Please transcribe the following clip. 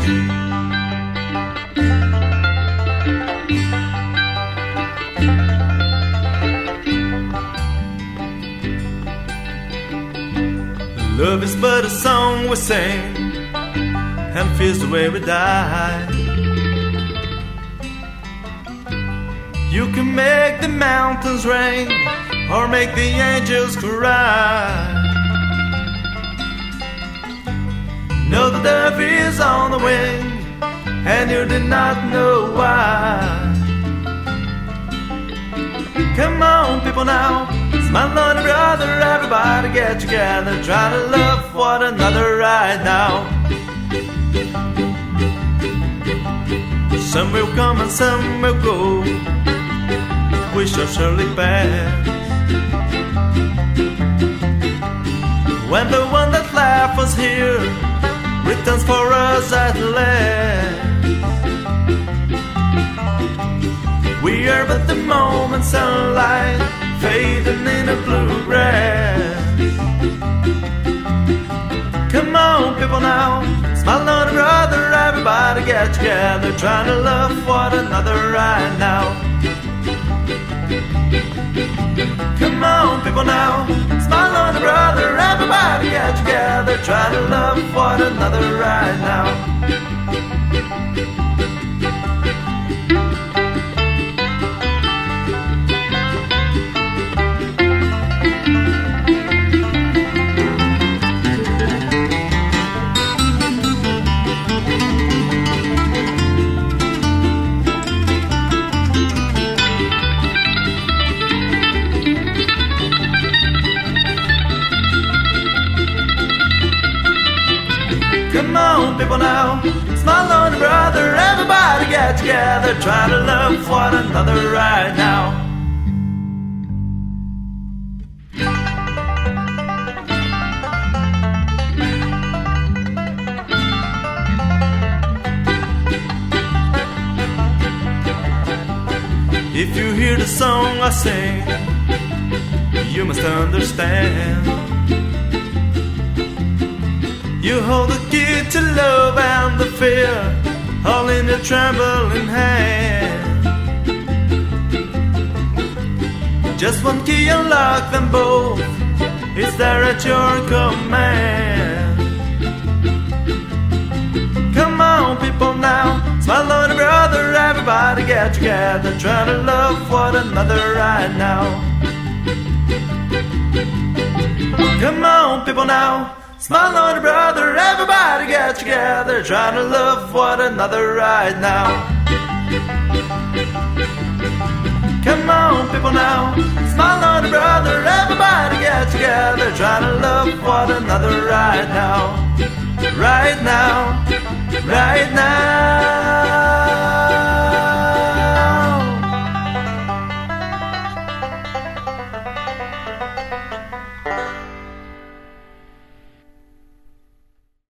Love is but a song we sing, and feels the way we die. You can make the mountains rain, or make the angels cry. Know that love is on the wing, and you did not know why. Come on, people now, smile on brother, everybody get together, try to love one another right now. Some will come and some will go, we shall surely pass. When the one that left us here returns for us at last, we are but the moment sunlight fading in a blue grass. Come on, people now, smile on a brother, everybody get together, trying to love one another right now. Come on, people now, smile on a brother, everybody get together, trying to love one another right now. Come on, people now, smile on the brother, everybody get together, try to love one another right now. If you hear the song I sing, you must understand. You hold the key to love and the fear, all in your trembling hand. Just one key unlock them both, it's there at your command. Come on, people now, smile on a brother, everybody get together, try to love one another right now. Come on, people now, smile on a brother, everybody get together, trying to love one another right now. Come on, people now, smile on a brother, everybody get together, trying to love one another right now. Right now, right now.